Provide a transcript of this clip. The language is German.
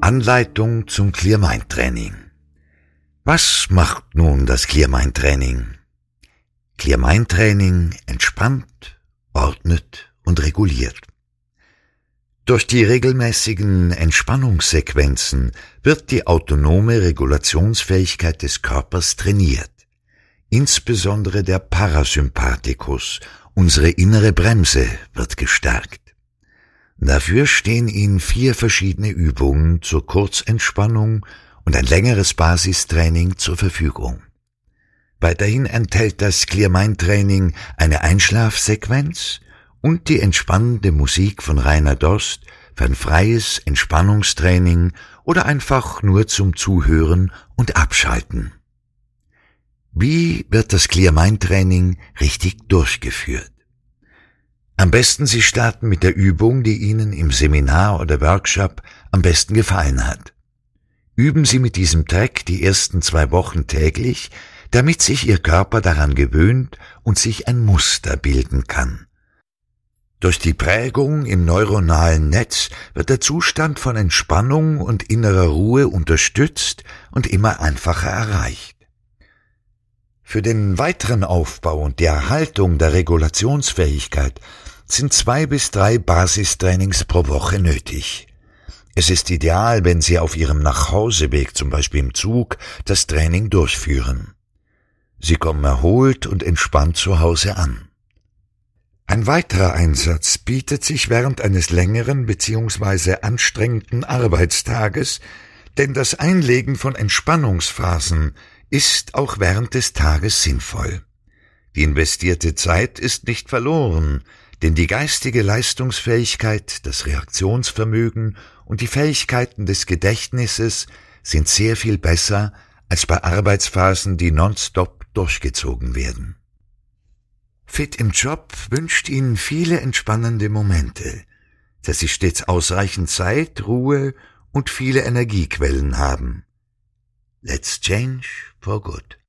Anleitung zum Clear Mind Training. Was macht nun das Clear Mind Training? Clear Mind Training entspannt, ordnet und reguliert. Durch die regelmäßigen Entspannungssequenzen wird die autonome Regulationsfähigkeit des Körpers trainiert. Insbesondere der Parasympathikus, unsere innere Bremse, wird gestärkt. Dafür stehen Ihnen 4 verschiedene Übungen zur Kurzentspannung und ein längeres Basistraining zur Verfügung. Weiterhin enthält das Clear Mind Training eine Einschlafsequenz und die entspannende Musik von Rainer Dost für ein freies Entspannungstraining oder einfach nur zum Zuhören und Abschalten. Wie wird das Clear Mind Training richtig durchgeführt? Am besten Sie starten mit der Übung, die Ihnen im Seminar oder Workshop am besten gefallen hat. Üben Sie mit diesem Track die ersten 2 Wochen täglich, damit sich Ihr Körper daran gewöhnt und sich ein Muster bilden kann. Durch die Prägung im neuronalen Netz wird der Zustand von Entspannung und innerer Ruhe unterstützt und immer einfacher erreicht. Für den weiteren Aufbau und die Erhaltung der Regulationsfähigkeit sind 2 bis 3 Basistrainings pro Woche nötig. Es ist ideal, wenn Sie auf Ihrem Nachhauseweg, zum Beispiel im Zug, das Training durchführen. Sie kommen erholt und entspannt zu Hause an. Ein weiterer Einsatz bietet sich während eines längeren bzw. anstrengenden Arbeitstages, denn das Einlegen von Entspannungsphasen ist auch während des Tages sinnvoll. Die investierte Zeit ist nicht verloren, denn die geistige Leistungsfähigkeit, das Reaktionsvermögen und die Fähigkeiten des Gedächtnisses sind sehr viel besser als bei Arbeitsphasen, die nonstop durchgezogen werden. Fit im Job wünscht Ihnen viele entspannende Momente, dass Sie stets ausreichend Zeit, Ruhe und viele Energiequellen haben. Let's change for good.